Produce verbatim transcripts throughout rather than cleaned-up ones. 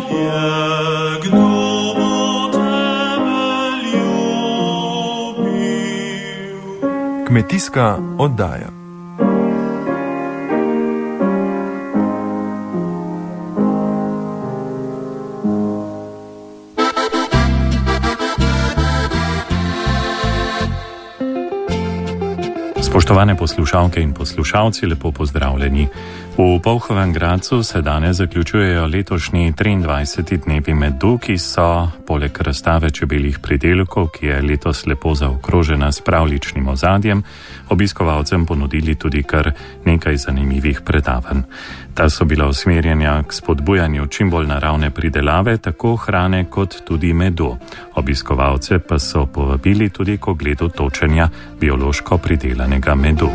Kmetijska oddaja. Spoštovane poslušalke in poslušalci, lepo pozdravljeni. V Polhovem Gradcu se danes zaključujejo letošnji triindvajseti dnevi medu, ki so poleg razstave čebeljih pridelkov, ki je letos lepo zaokrožena s pravljičnim ozadjem, obiskovalcem ponudili tudi kar nekaj zanimivih predavanj. Ta so bila usmerjena k spodbujanju čim bolj naravne pridelave, tako hrane kot tudi medu. Obiskovalce pa so povabili tudi k ogledu točenja biološko pridelanega medu.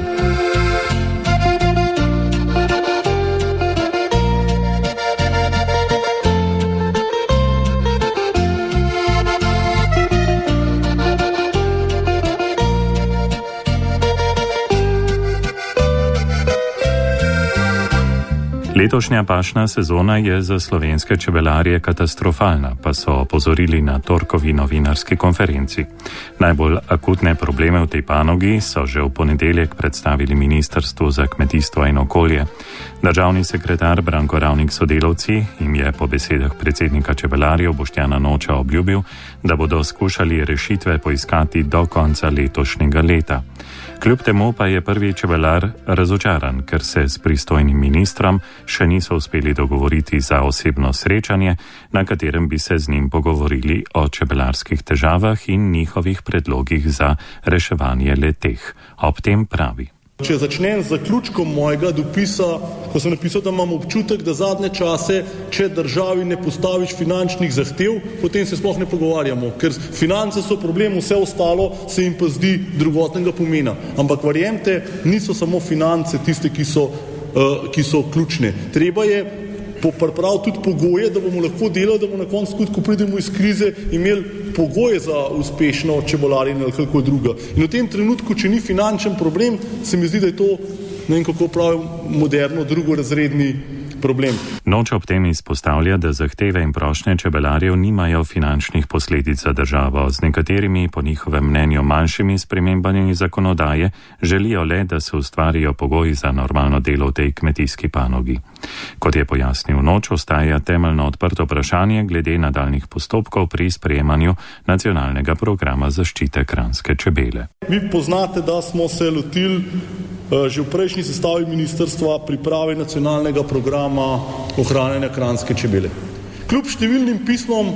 Letošnja pašna sezona je za slovenske čebelarje katastrofalna, pa so opozorili na torkovi novinarski konferenci. Najbolj akutne probleme v tej panogi so že v ponedeljek predstavili Ministrstvu za kmetijstvo in okolje. Državni sekretar Branko Ravnik sodelavci jim je po besedah predsednika čebelarjev Boštjana Noča obljubil, da bodo skušali rešitve poiskati do konca letošnjega leta. Kljub temu pa je prvi čebelar razočaran, ker se s pristojnim ministrom še niso uspeli dogovoriti za osebno srečanje, na katerem bi se z njim pogovorili o čebelarskih težavah in njihovih predlogih za reševanje le-teh. Ob tem pravi. Če začnem z zaključkom mojega dopisa, ko sem napisal, da imam občutek, da zadnje čase, če državi ne postaviš finančnih zahtev, potem se sploh ne pogovarjamo, ker finance so problem, vse ostalo se jim pa zdi drugotnega pomena. Ampak verjemite, niso samo finance tiste, ki so, uh, ki so ključne. Treba je popraviti tudi pogoje, da bomo lahko delali, da bomo na koncu tudi, ko pridemo iz krize, imeli pogoje za uspešno čebelarjenje ali kako druga. In v tem trenutku, če ni finančen problem, se mi zdi, da je to, ne vem kako pravim, moderno drugorazredni problem. Noč ob tem izpostavlja, da zahteve in prošnje čebelarjev nimajo finančnih posledic za državo. Z nekaterimi, po njihovem mnenju manjšimi spremembami zakonodaje, želijo le, da se ustvarijo pogoji za normalno delo v tej kmetijski panogi. Kot je pojasnil Noč, ostaja temeljno odprto vprašanje glede nadaljnih postopkov pri sprejemanju nacionalnega programa zaščite kranjske čebele. Vi poznate, da smo se lotili že v prejšnji sestavi ministrstva priprave nacionalnega programa ohranjanja kranjske čebele. Kljub številnim pismom,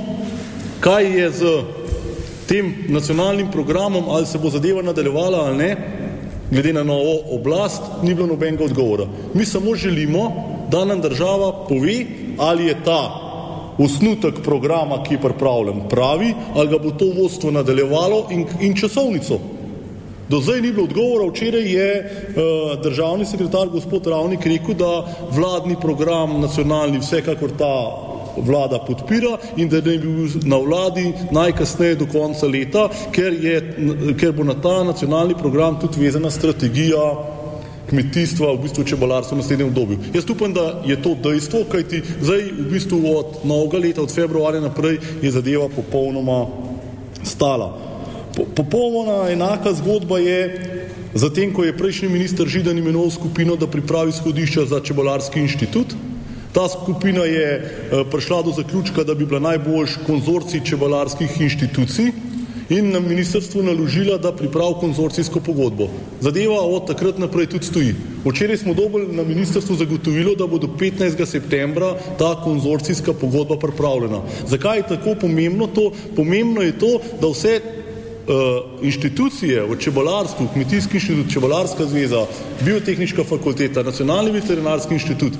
kaj je z tem nacionalnim programom, ali se bo zadeva nadaljevala ali ne, glede na novo oblast, ni bilo nobenega odgovora. Mi samo želimo, da nam država pove, ali je ta osnutek programa, ki je pripravljen, pravi, ali ga bo to vodstvo nadaljevalo in, in časovnico. Do zdaj ni bilo odgovora. Včeraj je uh, državni sekretar gospod Ravnik rekel, da vladni program nacionalni vsekakor ta vlada podpira in da ne bi bil na vladi najkasneje do konca leta, ker, je, ker bo na ta nacionalni program tudi vezana strategija kmetijstva, v bistvu čebelarstva v naslednjem obdobju. Jaz upam, da je to dejstvo, kajti zdaj v bistvu od novega leta, od februarja naprej, je zadeva popolnoma stala. Popolnoma enaka zgodba je zatem, ko je prejšnji minister Židan imenoval skupino, da pripravi izhodišča za čebelarski inštitut. Ta skupina je prišla do zaključka, da bi bila najboljš konzorcij čebelarskih inštitucij in na ministrstvu naložila, da pripravi konzorcijsko pogodbo. Zadeva od takrat naprej tudi stoji. Včeraj smo dobili na ministrstvu zagotovilo, da bo do petnajstega septembra ta konzorcijska pogodba pripravljena. Zakaj je tako pomembno to? Pomembno je to, da vse Uh, inštitucije v čebelarstvu, Kmetijski inštitut, Čebelarska zveza, Biotehniška fakulteta, Nacionalni veterinarski inštitut,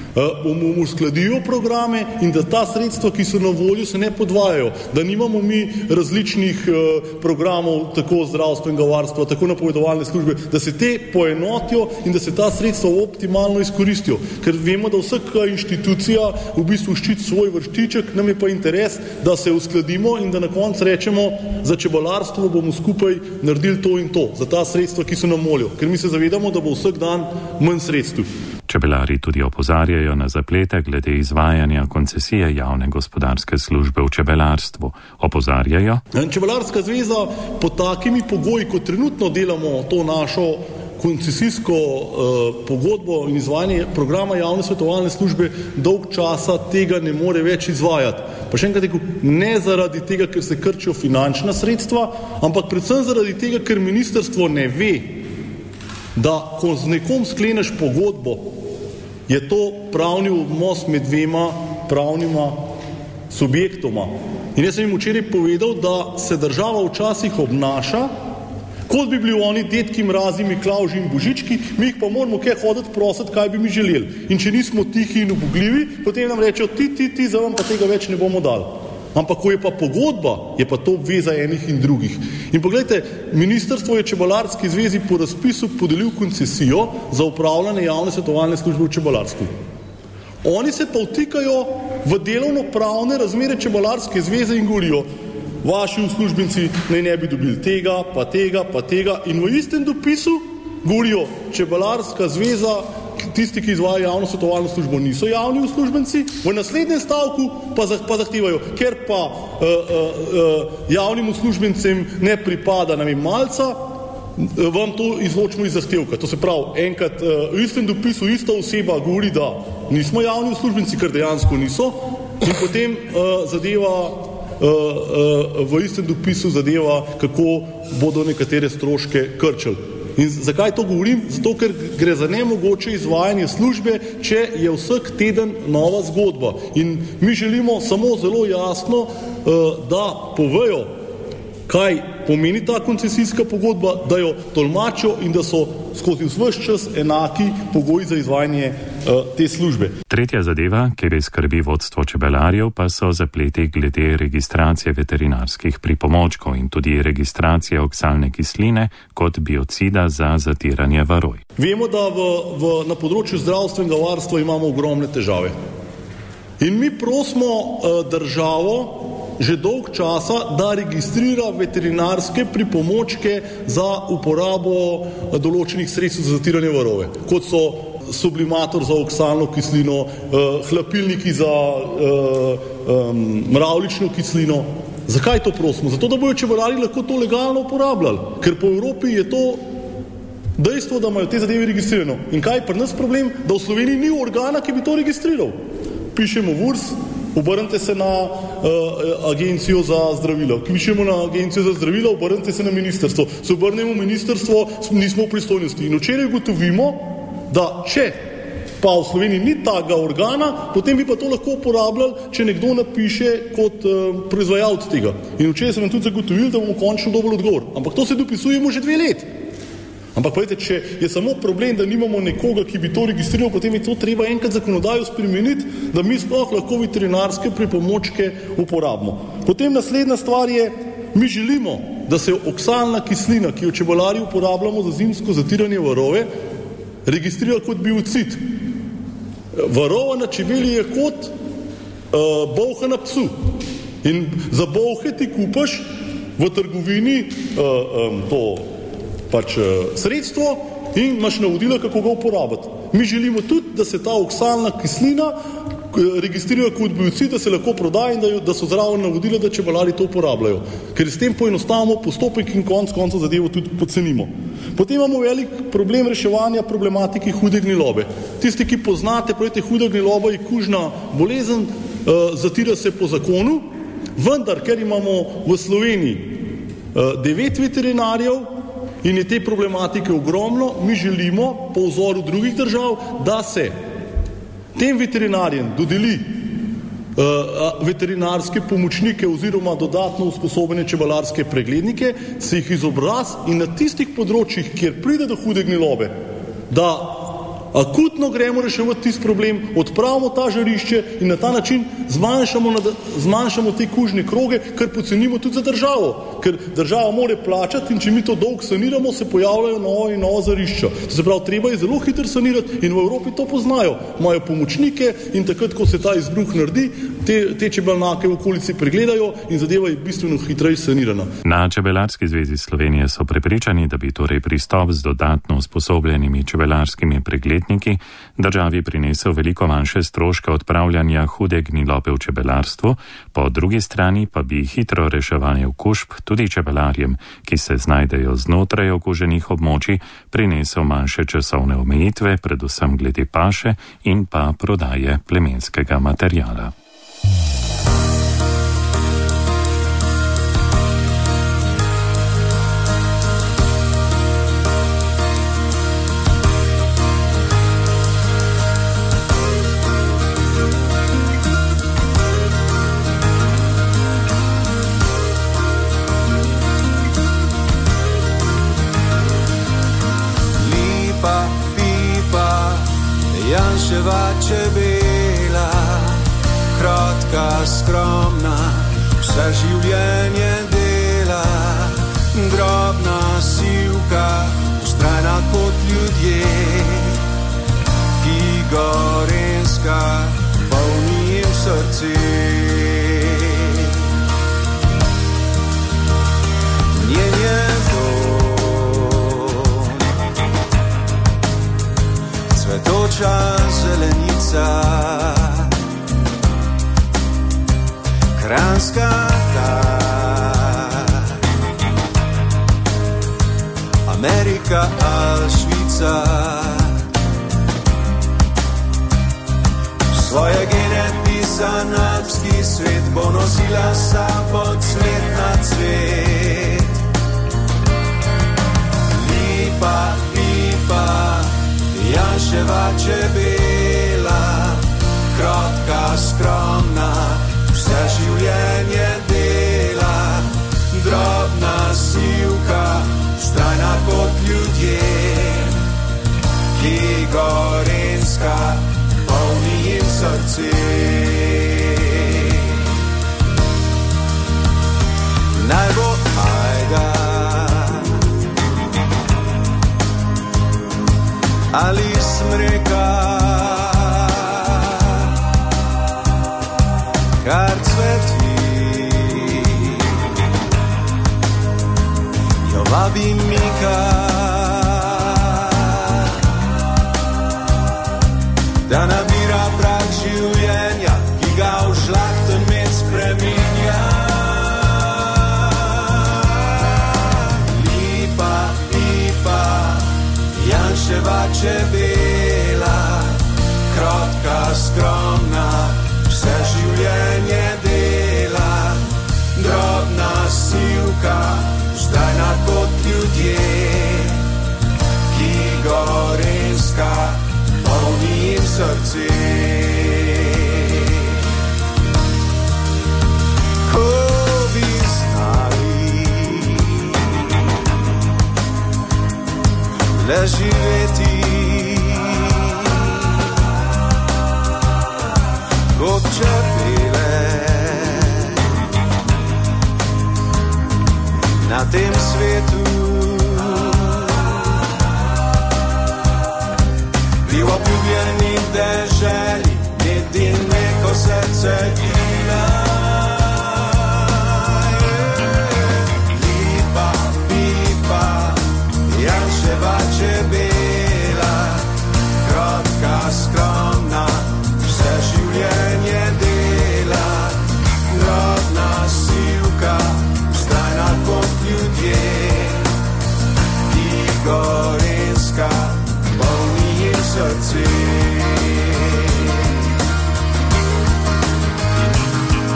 uh, uskladijo programe in da ta sredstva, ki so na voljo, se ne podvajajo, da nimamo mi različnih uh, programov, tako zdravstvenega varstva, tako napovedovalne službe, da se te poenotijo in da se ta sredstva optimalno izkoristijo. Ker vemo, da vsaka inštitucija v bistvu ščiti svoj vrštiček, nam je pa interes, da se uskladimo in da na koncu rečemo, za čebelarstvo bomo skupaj naredili to in to, za ta sredstva, ki so na voljo. Ker mi se zavedamo, da bo vsak dan manj sredstev. Čebelari tudi opozarjajo na zaplete glede izvajanja koncesije javne gospodarske službe v čebelarstvu. Opozarjajo: Čebelarska zveza pod takimi pogoji, kot trenutno delamo to našo koncesijsko uh, pogodbo in izvajanje programa javne svetovalne službe, dolg časa tega ne more več izvajati. Pa še enkrat rekel, ne zaradi tega, ker se krčijo finančna sredstva, ampak predvsem zaradi tega, ker ministrstvo ne ve, da ko z nekom skleneš pogodbo, je to pravni odnos med dvema pravnima subjektoma. In jaz sem jim včeraj povedal, da se država včasih obnaša, kot bi bili oni detki Mrazi, Miklavži in Božički, mi jih pa moramo kaj hoditi prositi, kaj bi mi želeli. In če nismo tihi in ubogljivi, potem nam rečejo, ti, ti, ti, za vam pa tega več ne bomo dali. Ampak ko je pa pogodba, je pa to obveza enih in drugih. In pogledajte, ministrstvo je Čebelarski zvezi po razpisu podelil koncesijo za upravljanje javne svetovalne službe v čebelarstvu. Oni se pa vtikajo v delovno-pravne razmere Čebelarske zveze in govorijo, vaši uslužbenci naj ne bi dobili tega, pa tega, pa tega. In v istem dopisu govorijo, Čebelarska zveza, tisti, ki izvajajo javno svetovalno službo, niso javni uslužbenci, v naslednjem stavku pa, pa zahtevajo, ker pa uh, uh, uh, javnim uslužbencem ne pripada, ne vem, malca, vam to izločimo iz zahtevka. To se pravi, enkrat uh, v istem dopisu ista oseba govori, da nismo javni uslužbenci, ker dejansko niso, in potem uh, zadeva Uh, uh, v istem dopisu zadeva, kako bodo nekatere stroške krčili. In zakaj to govorim? Zato, ker gre za nemogoče izvajanje službe, če je vsak teden nova zgodba. In mi želimo samo zelo jasno, uh, da povejo, kaj pomeni ta koncesijska pogodba, da jo tolmačijo in da so skozi vse čas enaki pogoji za izvajanje uh, te službe. Tretja zadeva, kjer je skrbi vodstvo čebelarjev, pa so zapleti glede registracije veterinarskih pripomočkov in tudi registracije oksalne kisline kot biocida za zatiranje varoj. Vemo, da v, v, na področju zdravstvenega varstva imamo ogromne težave. In mi prosimo uh, državo že dolg časa, da registrira veterinarske pripomočke za uporabo določenih sredstev za zatiranje varove, kot so sublimator za oksalno kislino, uh, hlapilniki za uh, um, mravljično kislino. Zakaj to prosimo? Zato, da bojo čebelari lahko to legalno uporabljali, ker po Evropi je to dejstvo, da imajo te zadeve registrirano. In kaj je pri nas problem? Da v Sloveniji ni organa, ki bi to registriral. Pišemo V U R S, obrnite se na uh, agencijo za zdravila. Pišemo na agencijo za zdravila, obrnite se na ministrstvo. Se obrnemo ministrstvo, nismo v pristojnosti. In včeraj ugotovimo, da če pa v Sloveniji ni takega organa, potem bi pa to lahko uporabljali, če nekdo napiše kot uh, proizvajalec tega. In včeraj sem vam tudi zagotovil, da bomo končno dobili odgovor. Ampak to se dopisujemo že dve leti. Ampak povedite, če je samo problem, da nimamo nekoga, ki bi to registriral, potem je to treba enkrat zakonodajo spremeniti, da mi sploh lahko veterinarske pripomočke uporabimo. Potem naslednja stvar je, mi želimo, da se oksalna kislina, ki jo čebelarji uporabljamo za zimsko zatiranje varove, registrira kot biocid. Varova na čebeli je kot uh, bolha na psu. In za bolhe ti kupaš v trgovini uh, um, to pač sredstvo in imaš navodila, kako ga uporabiti. Mi želimo tudi, da se ta oksalna kislina registrira kot biocid, da se lahko prodaja in da, da so zraven navodila, da čebelari to uporabljajo. Ker s tem poenostavimo postopek in konc konca zadevo tudi pocenimo. Potem imamo velik problem reševanja problematiki hude gnilobe. Tisti, ki poznate, pravite, huda gniloba je kužna bolezen, uh, zatira se po zakonu, vendar, ker imamo v Sloveniji uh, devet veterinarjev, in je te problematike ogromno, mi želimo po vzoru drugih držav, da se tem veterinarjem dodeli uh, veterinarske pomočnike oziroma dodatno usposobljene čebelarske preglednike, se jih izobraz in na tistih področjih, kjer pride do hude gnilobe, da akutno gremo reševati tisti problem, odpravimo ta žarišče in na ta način zmanjšamo, zmanjšamo te kužne kroge, kar pocenimo tudi za državo. Ker država more plačati in če mi to dolg saniramo, se pojavljajo novo in novo žarišča. To se pravi, treba je zelo hitro sanirati in v Evropi to poznajo. Imajo pomočnike in takrat, ko se ta izbruh naredi, te, te čebelnake v okolici pregledajo in zadeva je bistveno hitreje sanirana. Na Čebelarski zvezi Slovenije so prepričani, da bi torej pristop z dodatno usposobljenimi čebelarskimi pregledniki umetniki, državi prinesel veliko manjše stroške odpravljanja hude gnilobe v čebelarstvu, po drugi strani pa bi hitro reševanje okužb tudi čebelarjem, ki se znajdejo znotraj okuženih območij, prinesel manjše časovne omejitve, predvsem glede paše in pa prodaje plemenskega materijala. Janševa čebela, kratka, skromna, vse življenje dela, drobna sivka, vztrajna kot ljudje, ki gorenska, polni jim srce. Njen je cvetoča zelenica, kranjska tak, Amerika ali Švica, svoje gene pisan alpski svet bo nosila sabo cvet na cvet. Lipa, lipa, Janševa čebela, kratka, skromna, vse življenje dela, drobna sivka, vztrajna kot ljudje, ki gorenska, polni jim srce. Naj bo ajga ali smreka, kar cveti, jo vabi mika, da nabira prah življenja, ki ga v žlahten med spreminja. Lipa, lipa, Janševa čebela, kratka, skromna, vse življenje dela, drobna sivka, vztrajna kot ljudje, ki gorenska, polni jim srce. Ko bi znali le živeti kot čebele na tem svetu, bi v obljubljeni deželi edin neko srce gila. Lipa, lipa, Janševa čebela, kratka, skromna, vse življenje dela, drobna sivka, vztrajna kot ljudje, ki gorenska, polni jim srce.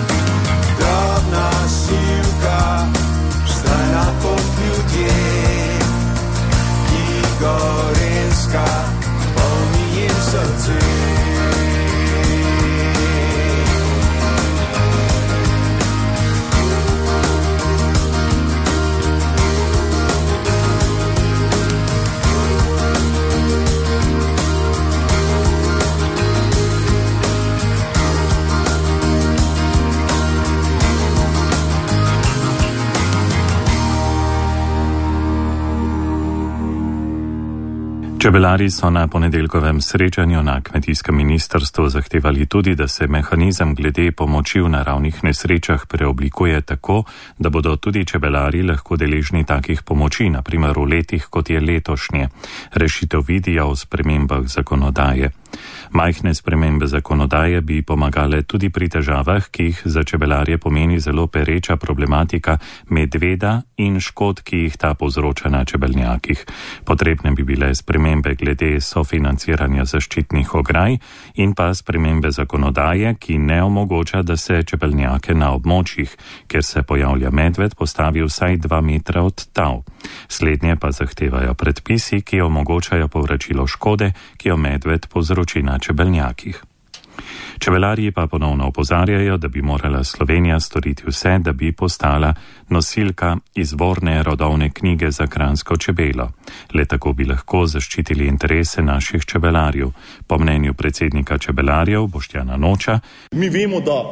Čebelari so na ponedeljkovem srečanju na kmetijskem ministrstvu zahtevali tudi, da se mehanizem glede pomoči v naravnih nesrečah preoblikuje tako, da bodo tudi čebelari lahko deležni takih pomoči, naprimer v letih, kot je letošnje. Rešitev vidijo v spremembah zakonodaje. Majhne spremembe zakonodaje bi pomagale tudi pri težavah, ki jih za čebelarje pomeni zelo pereča problematika medveda in škod, ki jih ta povzroča na čebelnjakih. Potrebne bi bile spremembe glede sofinanciranja zaščitnih ograj in pa spremembe zakonodaje, ki ne omogoča, da se čebelnjake na območjih, kjer se pojavlja medved, postavi vsaj dva metra od tav. Slednje pa zahtevajo predpisi, ki omogočajo povračilo škode, ki jo medved povzroči na čebelnjakih. Čebelarji pa ponovno opozarjajo, da bi morala Slovenija storiti vse, da bi postala nosilka izvorne rodovne knjige za kranjsko čebelo. Le tako bi lahko zaščitili interese naših čebelarjev. Po mnenju predsednika čebelarjev Boštjana Noča. Mi vemo, da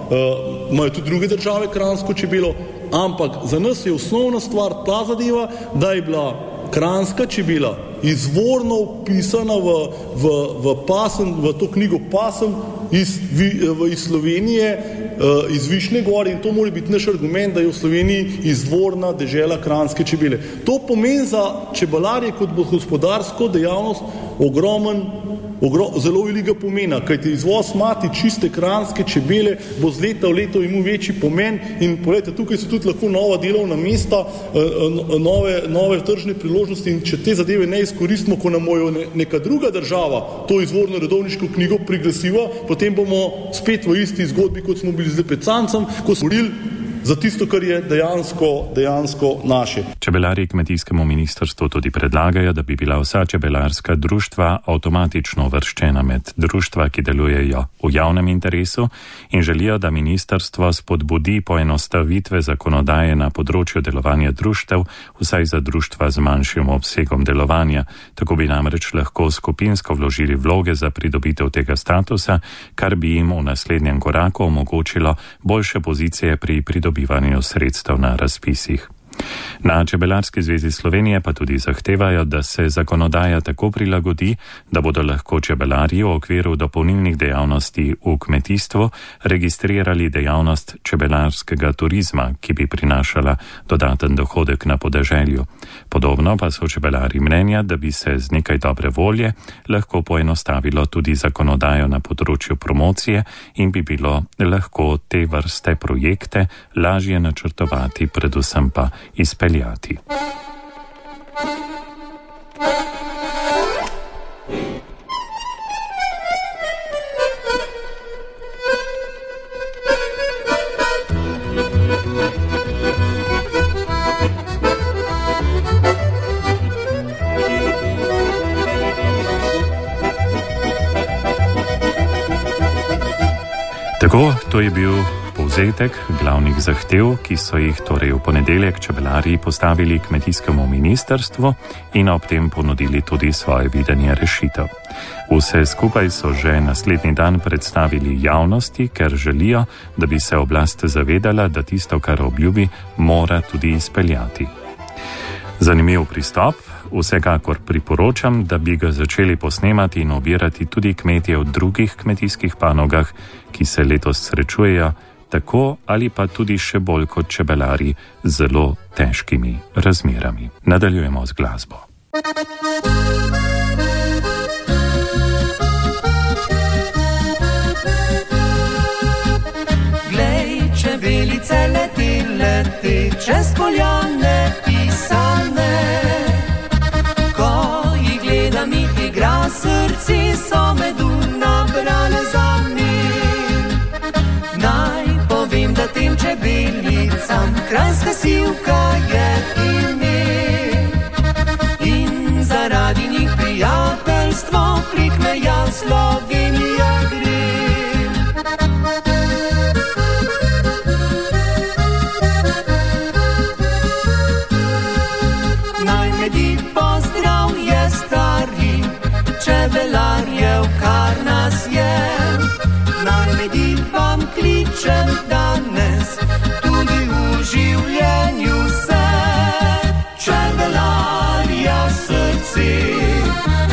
uh, imajo tudi druge države kranjsko čebelo, ampak za nas je osnovna stvar ta zadeva, da je bila kranjska čebela izvorno upisana v, v, v, pasem, v to knjigo pasem iz, v, iz Slovenije, iz Višne gore, in to mora biti naš argument, da je v Sloveniji izvorna dežela kranjske čebele. To pomeni za čebelarje kot gospodarsko dejavnost ogromen, ogrom, zelo velikega pomena, kajti izvoz mati čiste kranjske čebele bo z leta v leto imel večji pomen in poglejte, tukaj so tudi lahko nova delovna mesta, nove, nove tržne priložnosti, in če te zadeve ne izkoristimo, ko nam bojo neka druga država to izvorno redovniško knjigo priglasiva, potem bomo spet v isti zgodbi, kot smo bili z Lepecancem, ko smo borili za tisto, kar je dejansko, dejansko naše. Čebelari kmetijskemu ministrstvu tudi predlagajo, da bi bila vsa čebelarska društva avtomatično uvrščena med društva, ki delujejo v javnem interesu, in želijo, da ministrstvo spodbudi poenostavitve zakonodaje na področju delovanja društev, vsaj za društva z manjšim obsegom delovanja. Tako bi namreč lahko skupinsko vložili vloge za pridobitev tega statusa, kar bi jim v naslednjem koraku omogočilo boljše pozicije pri pridobivanju dobivanju sredstev na razpisih. Na Čebelarski zvezi Slovenije pa tudi zahtevajo, da se zakonodaja tako prilagodi, da bodo lahko čebelarji v okviru dopolnilnih dejavnosti v kmetijstvu registrirali dejavnost čebelarskega turizma, ki bi prinašala dodaten dohodek na podeželju. Podobno pa so čebelarji mnenja, da bi se z nekaj dobre volje lahko poenostavilo tudi zakonodajo na področju promocije in bi bilo lahko te vrste projekte lažje načrtovati, predvsem pa izpeljati. Tako, to je bil povzetek glavnih zahtev, ki so jih torej v ponedeljek čebelarji postavili kmetijskemu ministrstvu in ob tem ponudili tudi svoje videnje rešitev. Vse skupaj so že naslednji dan predstavili javnosti, ker želijo, da bi se oblast zavedala, da tisto, kar obljubi, mora tudi izpeljati. Zanimiv pristop, vsekakor priporočam, da bi ga začeli posnemati in obirati tudi kmetje v drugih kmetijskih panogah, ki se letos srečujejo tako ali pa tudi še bolj kot čebelari z zelo težkimi razmerami. Nadaljujemo z glasbo. Glej, čebelice leti, leti, čez poljane pisane. Ko jih gledam, jih igra, srci so medu nabrale za njim. Naj povem, da tem čebelicam kranjska sivka je ime. In zaradi njih prijateljstvo prek meja Slovenija gre. Naj medi pozdrav je stari, čebelarjev kar nas je. Naj medi vam kličem danes, tudi v življenju se. Čebelarja srce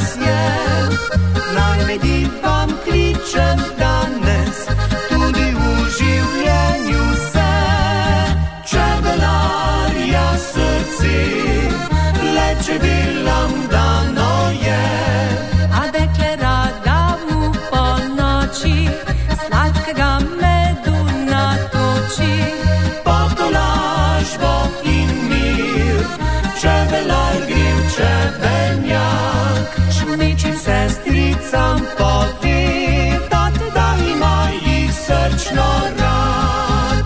nas je. Naj medi vam kličem danes, tudi v življenju se. Čebelarja srce, le čebelam dano je. A dekle rada mu po noči sladkega medu natoči. Potolažbo in mir, čebelar gre v čebelnjak. Šumečim sestricam pove, da teda ima jih srčno rad.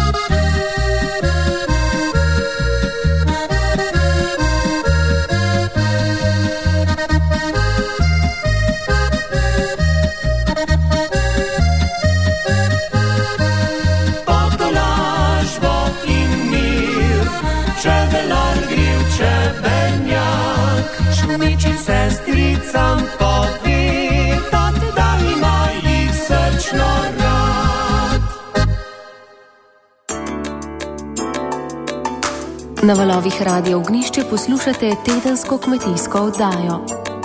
Potolažbo in mir, čebelar gre v čebelnjak. Šumečim sestricam pove, da teda ima jih srčno rad. Na valovih Radio Ognjišče poslušate tedensko kmetijsko oddajo.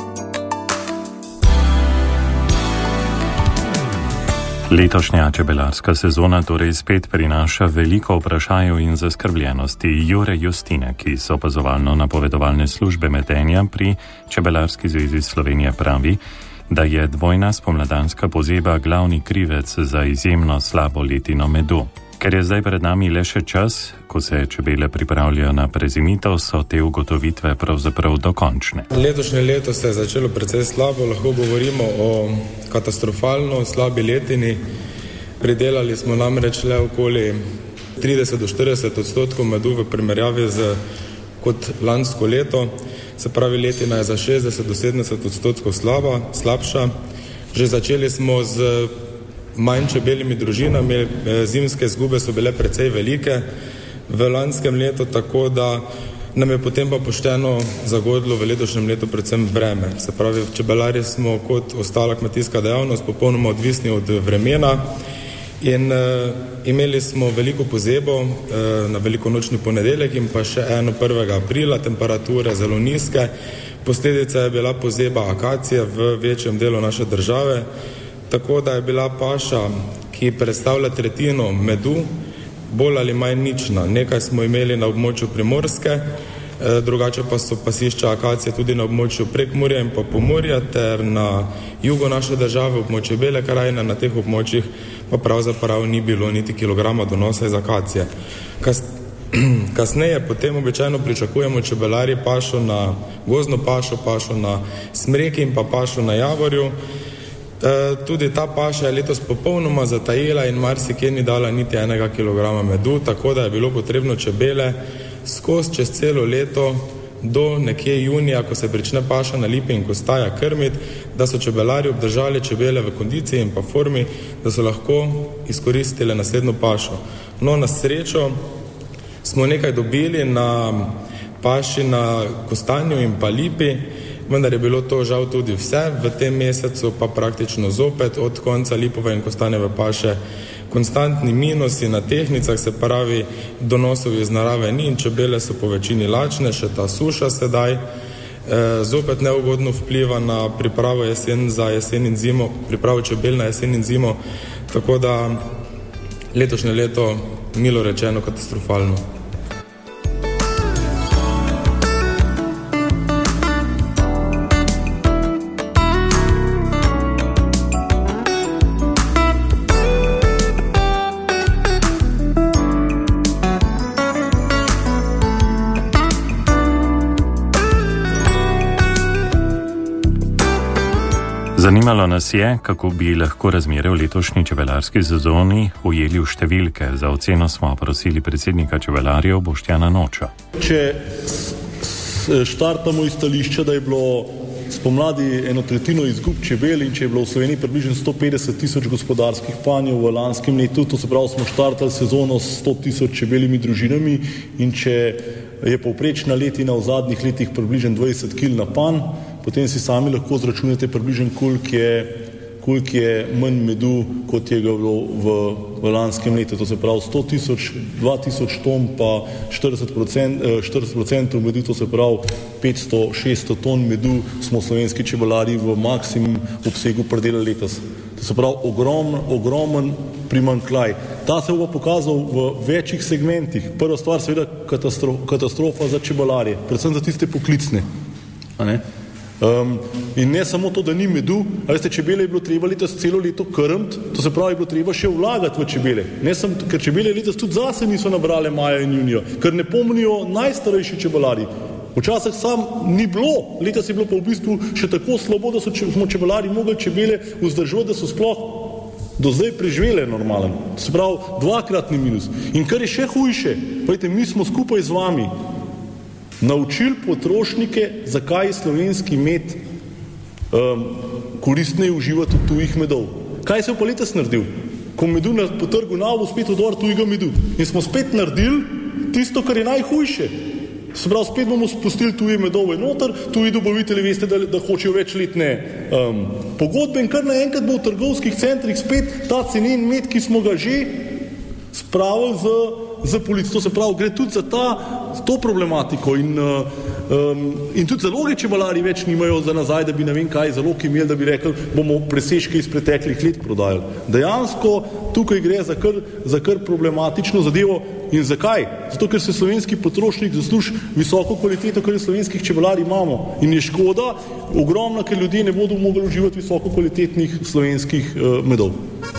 Letošnja čebelarska sezona torej spet prinaša veliko vprašajev in zaskrbljenosti. Jure Justina, ki so opazovalno-napovedovalne službe metenja pri Čebelarski zvezi Slovenije, pravi, da je dvojna spomladanska pozeba glavni krivec za izjemno slabo letino medu. Ker je zdaj pred nami le še čas, ko se čebele pripravljajo na prezimitev, so te ugotovitve pravzaprav dokončne. Letošnje leto se je začelo precej slabo, lahko govorimo o katastrofalno slabi letini. Pridelali smo namreč le okoli trideset do štirideset odstotkov medu v primerjavi z kot lansko leto. Se pravi, letina je za šestdeset do sedemdeset odstotkov slaba, slabša. Že začeli smo z manj čebelimi družinami, zimske izgube so bile precej velike v lanskem letu, tako da nam je potem pa pošteno zagodilo v letošnjem letu predvsem vreme. Se pravi, čebelarji smo kot ostala kmetijska dejavnost popolnoma odvisni od vremena in uh, imeli smo veliko pozebo uh, na velikonočni ponedeljek in pa še eno prvega aprila, temperature zelo nizke. Posledica je bila pozeba akacije v večjem delu naše države, tako da je bila paša, ki predstavlja tretjino medu, bolj ali manj nična. Nekaj smo imeli na območju Primorske, drugače pa so pasišča akacije tudi na območju Prekmurja in pa Pomurja ter na jugu naše države, območje Bele krajine. Na teh območjih pa pravzaprav ni bilo niti kilograma donosa iz akacije. Kas, kasneje potem običajno pričakujemo čebelari pašo na gozdno pašo, pašo na smreki in pa pašo na javorju. Tudi ta paša je letos popolnoma zatajila in marsikje ni dala niti enega kilograma medu, tako da je bilo potrebno čebele skozi čez celo leto do nekje junija, ko se prične paša na lipi in kostaja krmiti, da so čebelari obdržali čebele v kondiciji in pa formi, da so lahko izkoristile naslednjo pašo. No, na srečo smo nekaj dobili na paši na kostanju in pa lipi, vendar je bilo to žal tudi vse. V tem mesecu pa praktično zopet od konca lipove in kostanjeve paše konstantni minusi na tehnicah, se pravi, donosov iz narave ni in čebele so po večini lačne, še ta suša sedaj. E, zopet neugodno vpliva na pripravo jesen za jesen in zimo, pripravo čebel na jesen in zimo, tako da letošnje leto milo rečeno katastrofalno. Zanimalo nas je, kako bi lahko razmere v letošnji čebelarski sezoni ujeli v številke. Za oceno smo prosili predsednika čebelarjev Boštjana Noča. Če štartamo iz stališča, da je bilo spomladi eno tretjino izgub čebel in če je bilo v Sloveniji približno sto petdeset tisoč gospodarskih panjev v lanskem letu, to se pravi, smo štartali sezono s sto tisoč čebeljimi družinami in če je povprečna letina v zadnjih letih približno dvajset kil na pan, potem si sami lahko zračunate približno, koliko je koliko je manj medu, kot je ga bilo v, v lanskem letu. To se pravi sto tisoč, dva tisoč ton pa štirideset procentov medu, to se pravi petsto, šeststo ton medu smo slovenski čebelarji v maksimum obsegu predelali letos. To se pravi ogromen, ogromen primanjkljaj. Ta se bo pokazal v večjih segmentih. Prva stvar seveda katastro, katastrofa za čebelarje, predvsem za tiste poklicne. A ne? Um, in ne samo to, da ni medu, a veste, čebele je bilo treba letos celo leto krmiti, to se pravi, je bilo treba še vlagati v čebele. Ne sem, ker čebele letos tudi zase niso nabrale maja in junija, ker ne pomnijo najstarejši čebelarji. Včasih sam ni bilo, letos je bilo pa v bistvu še tako slabo, da so če, smo čebelarji mogli čebele vzdržati, da so sploh do zdaj preživele normalen. To se pravi, dvakratni minus. In kar je še hujše, pravite, mi smo skupaj z vami naučili potrošnike, zakaj je slovenski med um, koristneje uživati od tujih medov. Kaj se je pa letos naredil? Ko medu na, po trgu navo spet odor tujega medu. In smo spet naredili tisto, kar je najhujše. Se pravi, spet bomo spustili tuje medove noter, tuji dobavitelji veste, da, da hočejo večletne um, pogodbe in kar naenkrat bo v trgovskih centrih spet ta cenen med, ki smo ga že spravili z, z policijo. To se pravi, gre tudi za ta, to problematiko in, um, in tudi zaloge čebelarji več nimajo za nazaj, da bi ne vem kaj zalog imeli, da bi rekli, bomo presežke iz preteklih let prodajali. Dejansko tukaj gre za kar, za kar problematično zadevo. In zakaj? Zato, ker se slovenski potrošnik zasluži visoko kvaliteto, kar je slovenskih čebelarij imamo. In je škoda ogromna, ker ljudje ne bodo mogli uživati visoko kvalitetnih slovenskih uh, medov.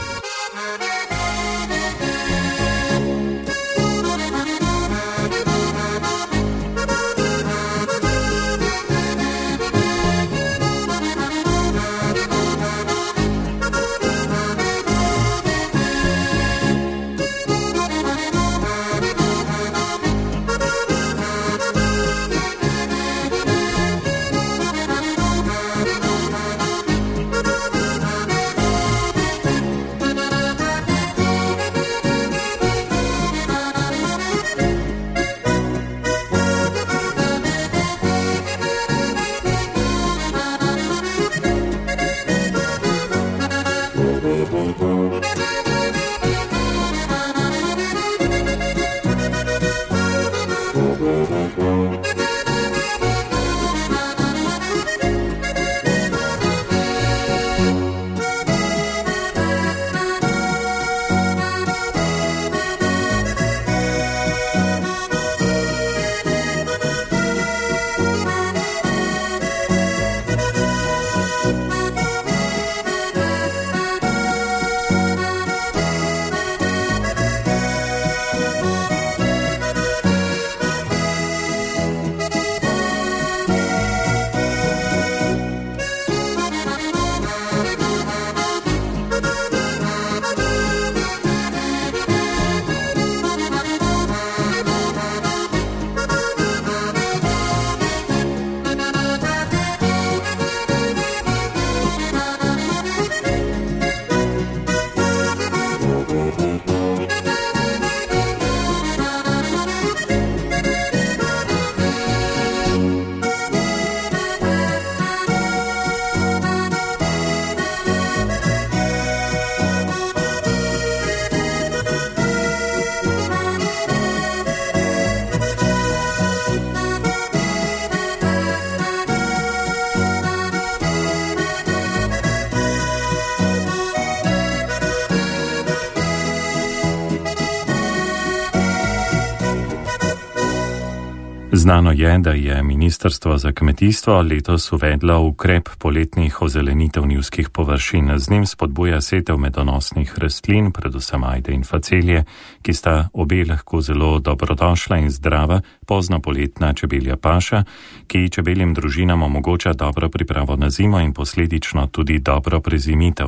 Znano je, da je Ministrstvo za kmetijstvo letos uvedlo ukrep poletnih ozelenitev njivskih površin. Z njim spodbuja setev medonosnih rastlin, predvsem ajde in facelije, ki sta obe lahko zelo dobrodošla in zdrava, pozno poletna čebelja paša, ki čebeljim družinam omogoča dobro pripravo na zimo in posledično tudi dobro prezimitev.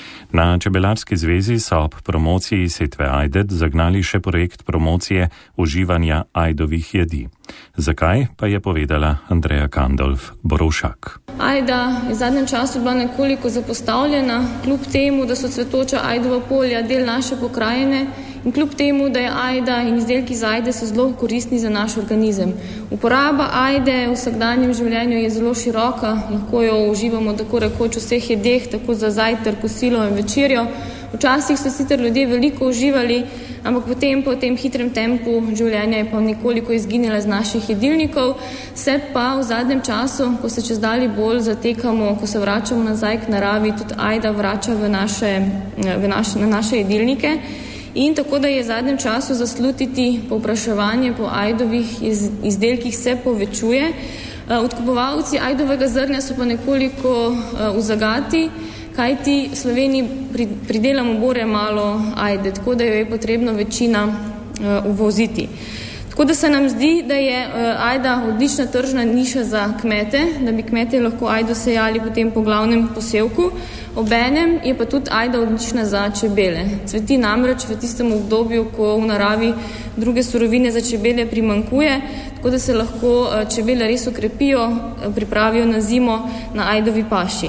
Na Čebelarski zvezi so ob promociji setve ajde zagnali še projekt promocije uživanja ajdovih jedi. Zakaj, pa je povedala Andreja Kandolf-Borovšak. Ajda je v zadnjem času bila nekoliko zapostavljena, kljub temu, da so cvetoča ajdova polja del naše pokrajine in kljub temu, da je ajda in izdelki iz ajde so zelo koristni za naš organizem. Uporaba ajde v vsakdanjem življenju je zelo široka, lahko jo uživamo tako rekoč v vseh jedeh, tako za zajtrk, kosilo in večerjo. Včasih so sicer ljudje veliko uživali, ampak potem po tem hitrem tempu življenja je pa nekoliko izginila z naših jedilnikov. Se pa v zadnjem času, ko se čezdalje bolj zatekamo, ko se vračamo nazaj k naravi, tudi ajda vrača v naše, v naš, na naše jedilnike. In tako, da je v zadnjem času zaslutiti povpraševanje po ajdovih iz, izdelkih se povečuje. Odkupovalci ajdovega zrnja so pa nekoliko v zagati, kajti v Sloveniji pridelamo bore malo ajde, tako da jo je potrebno večina uvoziti. Tako da se nam zdi, da je ajda odlična tržna niša za kmete, da bi kmete lahko ajdo sejali potem po glavnem posevku. Obenem je pa tudi ajda odlična za čebele. Cveti namreč v tistem obdobju, ko v naravi druge surovine za čebele primanjkuje, tako da se lahko čebele res okrepijo, pripravijo na zimo na ajdovi paši.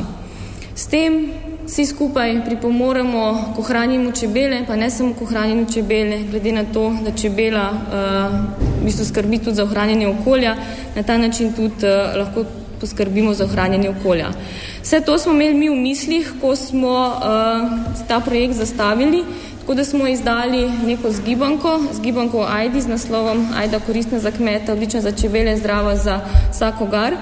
S tem vsi skupaj pripomoremo k ohranjanju čebele, pa ne samo k ohranjanju čebele, glede na to, da čebela uh, v bistvu skrbi tudi za ohranjanje okolja, na ta način tudi uh, lahko poskrbimo za ohranjanje okolja. Vse to smo imeli mi v mislih, ko smo uh, ta projekt zastavili, tako da smo izdali neko zgibanko, zgibanko o ajdi z naslovom Ajda koristna za kmeta, odlična za čebele, zdrava za vsakogar.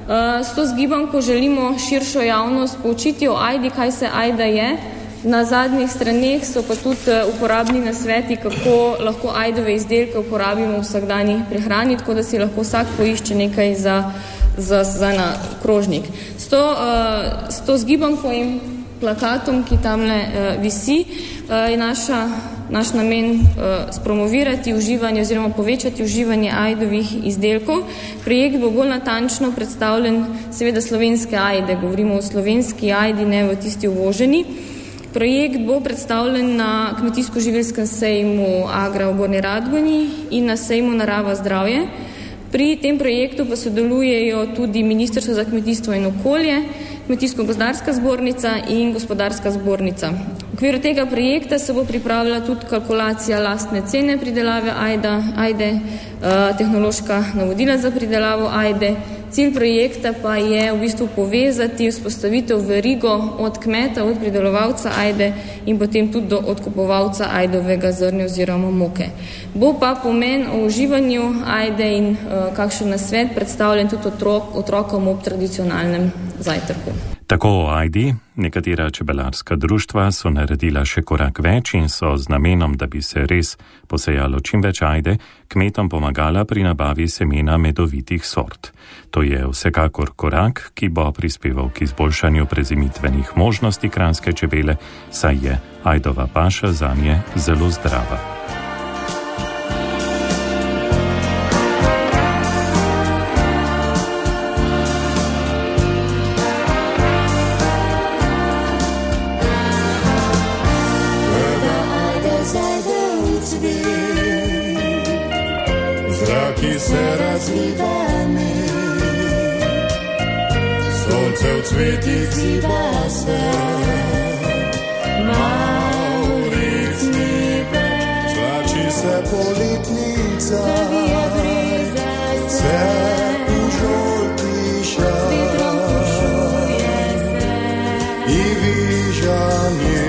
S to zgibanko želimo širšo javnost poučiti o ajdi, kaj se ajda je. Na zadnjih straneh so pa tudi uporabni nasveti, kako lahko ajdove izdelke uporabimo v vsakdanji prehrani, tako da si lahko vsak poišče nekaj za, za, za na krožnik. S to, uh, s to zgibanko in plakatom, ki tamle uh, visi, uh, je naša naš namen uh, spromovirati uživanje oziroma povečati uživanje ajdovih izdelkov. Projekt bo bolj natančno predstavljen seveda slovenske ajde, govorimo o slovenski ajdi, ne v tisti uvoženi. Projekt bo predstavljen na kmetijsko-živelskem sejmu Agra v Gornji Radgoni in na sejmu Narava zdravje. Pri tem projektu pa sodelujejo tudi Ministrstvo za kmetijstvo in okolje, Kmetijsko-gozdarska zbornica in Gospodarska zbornica. V okviru tega projekta se bo pripravila tudi kalkulacija lastne cene pridelave ajda, ajde, tehnološka navodila za pridelavo ajde. Cilj projekta pa je v bistvu povezati vzpostavitev verigo od kmeta, od pridelovalca ajde in potem tudi do odkupovalca ajdovega zrnja oziroma moke. Bo pa pomen o uživanju ajde in uh, kakšen nasvet predstavljen tudi otrok, otrokom ob tradicionalnem zajtrku. Tako o ajdi, nekatera čebelarska društva so naredila še korak več in so z namenom, da bi se res posejalo čim več ajde, kmetom pomagala pri nabavi semena medovitih sort. To je vsekakor korak, ki bo prispeval k izboljšanju prezimitvenih možnosti kranjske čebele, saj je ajdova paša zanje zelo zdrava. Zraki se razlivami, sonce v cvetih ziba se, mauritni ven, zlači se politnica, se užoltiša i vižanje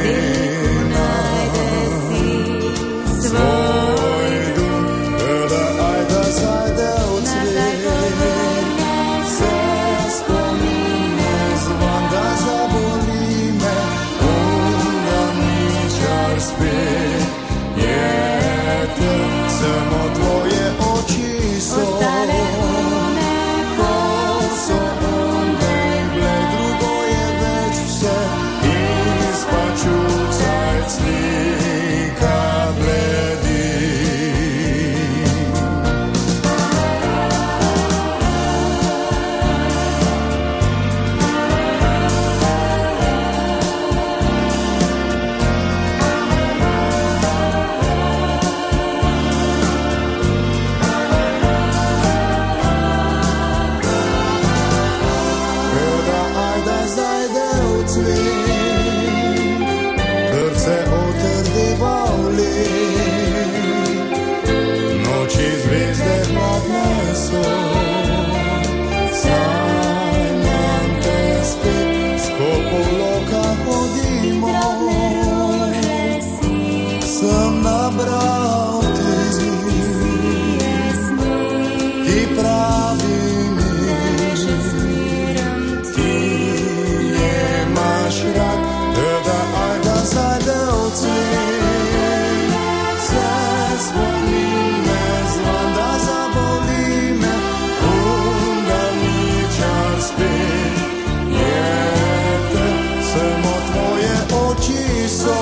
samo tvoje cvet, krce otrdeval let, noči zvezde hladne so, sanjam te spet, skopo v lokah hodimo, sem nabral te, ki pravi mi, ti jemaš rad, da ajda zajde v cvet, se spomine zvan, da zaboli me, da ni čas spet, je te, samo tvoje oči so.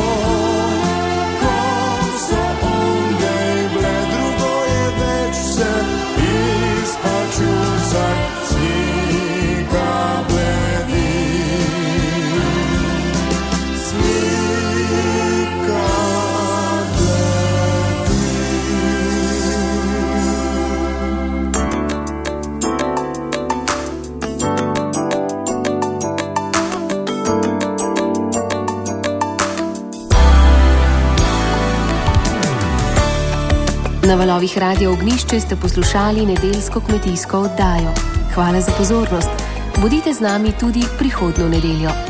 Na valovih Radio Ognjišče ste poslušali nedeljsko kmetijsko oddajo. Hvala za pozornost. Bodite z nami tudi prihodnjo nedeljo.